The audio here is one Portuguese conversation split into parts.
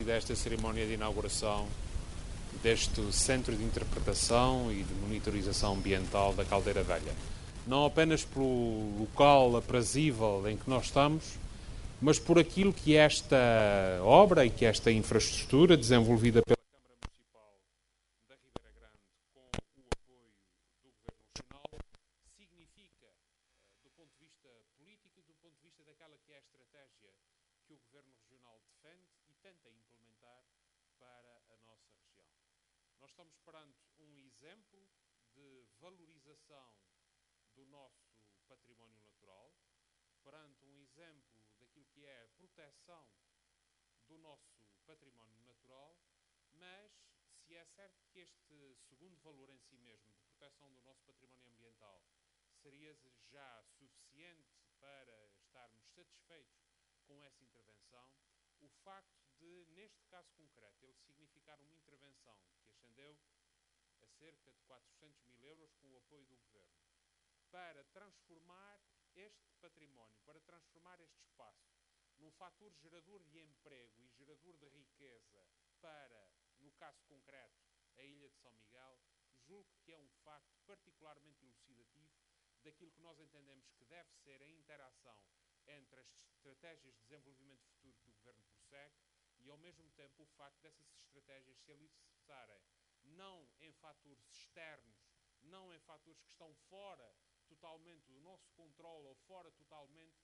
desta cerimónia de inauguração deste Centro de Interpretação e de Monitorização Ambiental da Caldeira Velha. Não apenas pelo local aprazível em que nós estamos, mas por aquilo que esta obra e que esta infraestrutura desenvolvida pela Câmara Municipal da Ribeira Grande com o apoio do Governo Regional significa do ponto de vista político e do ponto de vista daquela que é a estratégia que o Governo Regional defende e tenta implementar para a nossa região. Nós estamos perante um exemplo de valorização do nosso património natural, perante um exemplo daquilo que é a proteção do nosso património natural, mas se é certo que este segundo valor em si mesmo, de proteção do nosso património ambiental, seria já suficiente para estarmos satisfeitos com essa intervenção, o facto de, neste caso concreto, ele significar uma intervenção que ascendeu a cerca de 400 mil euros com o apoio do Governo, para transformar este património, para transformar este espaço num fator gerador de emprego e gerador de riqueza para, no caso concreto, a Ilha de São Miguel, julgo que é um facto particularmente elucidativo daquilo que nós entendemos que deve ser a interação entre as estratégias de desenvolvimento futuro que o Governo prossegue e, ao mesmo tempo, o facto dessas estratégias se alicerçarem não em fatores externos, não em fatores que estão fora totalmente do nosso controle ou fora totalmente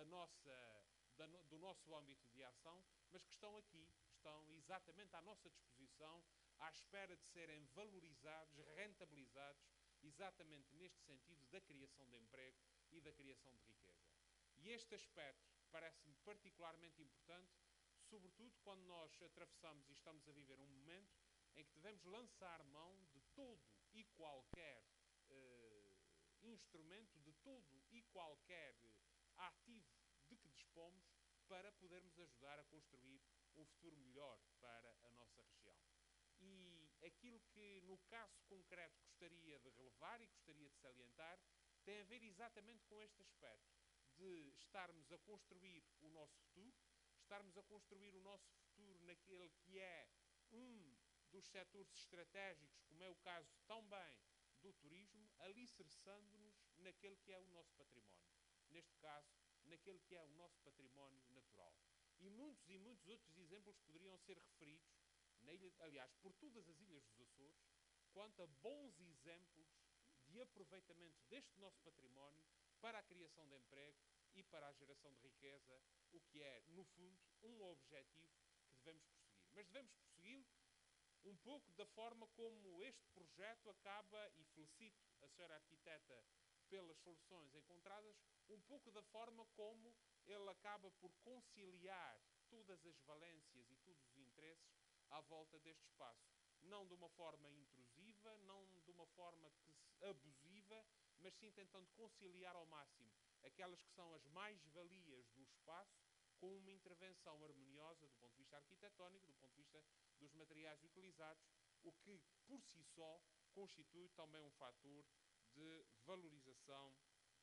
do nosso âmbito de ação, mas que estão aqui, estão exatamente à nossa disposição, à espera de serem valorizados, rentabilizados, exatamente neste sentido da criação de emprego e da criação de riqueza. E este aspecto parece-me particularmente importante, sobretudo quando nós atravessamos e estamos a viver um momento em que devemos lançar mão de todo e qualquer instrumento, de todo e qualquer ativo de que dispomos para podermos ajudar a construir um futuro melhor para a nossa região. E aquilo que, no caso concreto, gostaria de relevar e gostaria de salientar, tem a ver exatamente com este aspecto, de estarmos a construir o nosso futuro, estarmos a construir o nosso futuro naquele que é um dos setores estratégicos, como é o caso também do turismo, alicerçando-nos naquele que é o nosso património. Neste caso, naquele que é o nosso património natural. E muitos outros exemplos poderiam ser referidos, aliás, por todas as ilhas dos Açores, quanto a bons exemplos de aproveitamento deste nosso património para a criação de emprego e para a geração de riqueza, o que é, no fundo, um objetivo que devemos prosseguir. Mas devemos prosseguir um pouco da forma como este projeto acaba, e felicito a senhora arquiteta pelas soluções encontradas, um pouco da forma como ele acaba por conciliar todas as valências e todos os interesses à volta deste espaço. Não de uma forma intrusiva, não de uma forma abusiva, mas sim tentando conciliar ao máximo aquelas que são as mais-valias do espaço com uma intervenção harmoniosa do ponto de vista arquitetónico, do ponto de vista dos materiais utilizados, o que, por si só, constitui também um fator de valorização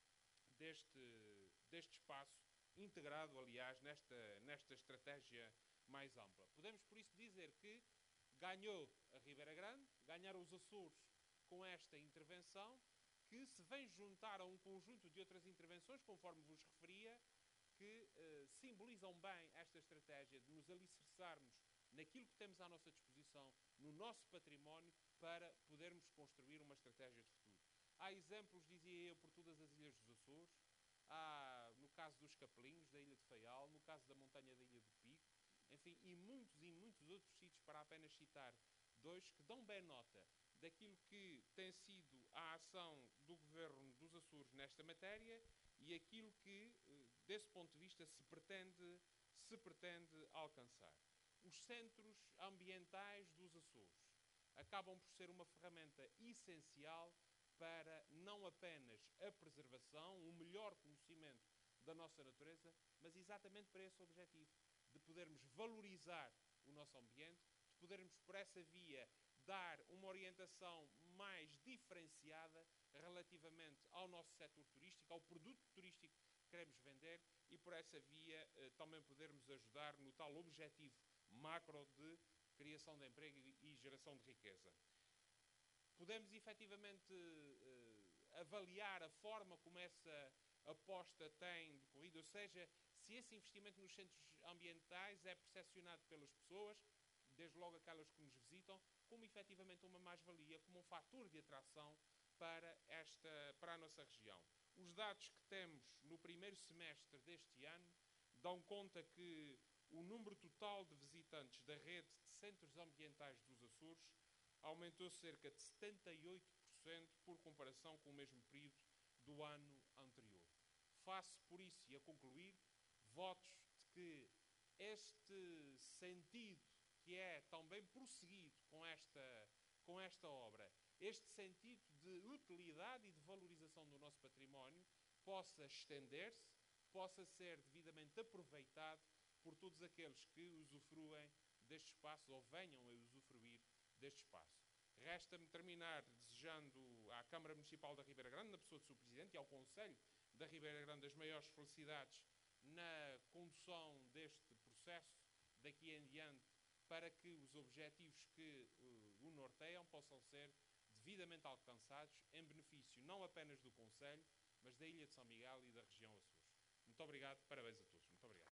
deste espaço, integrado, aliás, nesta estratégia mais ampla. Podemos, por isso, dizer que ganhou a Ribeira Grande, ganharam os Açores com esta intervenção, que se vem juntar a um conjunto de outras intervenções, conforme vos referia, que simbolizam bem esta estratégia de nos alicerçarmos naquilo que temos à nossa disposição, no nosso património, para podermos construir uma estratégia de futuro. Há exemplos, dizia eu, por todas as ilhas dos Açores, há no caso dos Capelinhos, da Ilha de Faial, no caso da montanha da Ilha do Pico, enfim, e muitos outros sítios, para apenas citar dois, que dão bem nota daquilo que tem sido a ação do Governo dos Açores nesta matéria e aquilo que, desse ponto de vista, se pretende alcançar. Os centros ambientais dos Açores acabam por ser uma ferramenta essencial para não apenas a preservação, o melhor conhecimento da nossa natureza, mas exatamente para esse objetivo, de podermos valorizar o nosso ambiente, de podermos, por essa via, dar uma orientação mais diferenciada relativamente ao nosso setor turístico, ao produto turístico que queremos vender e, por essa via, também podermos ajudar no tal objetivo macro de criação de emprego e geração de riqueza. Podemos efetivamente avaliar a forma como essa aposta tem decorrido, ou seja, se esse investimento nos centros ambientais é percepcionado pelas pessoas, desde logo aquelas que nos visitam, como efetivamente uma mais-valia, como um fator de atração para a nossa região. Os dados que temos no primeiro semestre deste ano dão conta que o número total de visitantes da rede de centros ambientais dos Açores aumentou cerca de 78% por comparação com o mesmo período do ano anterior. Faço, por isso, e a concluir, votos de que este sentido que é também prosseguido com esta obra, este sentido de utilidade e de valorização do nosso património, possa estender-se, possa ser devidamente aproveitado por todos aqueles que usufruem deste espaço ou venham a usufruir deste espaço. Resta-me terminar desejando à Câmara Municipal da Ribeira Grande, na pessoa do Sr. Presidente, e ao Conselho da Ribeira Grande as maiores felicidades na condução deste processo daqui em diante, para que os objetivos que o norteiam possam ser devidamente alcançados em benefício não apenas do Conselho, mas da Ilha de São Miguel e da região Açores. Muito obrigado, parabéns a todos.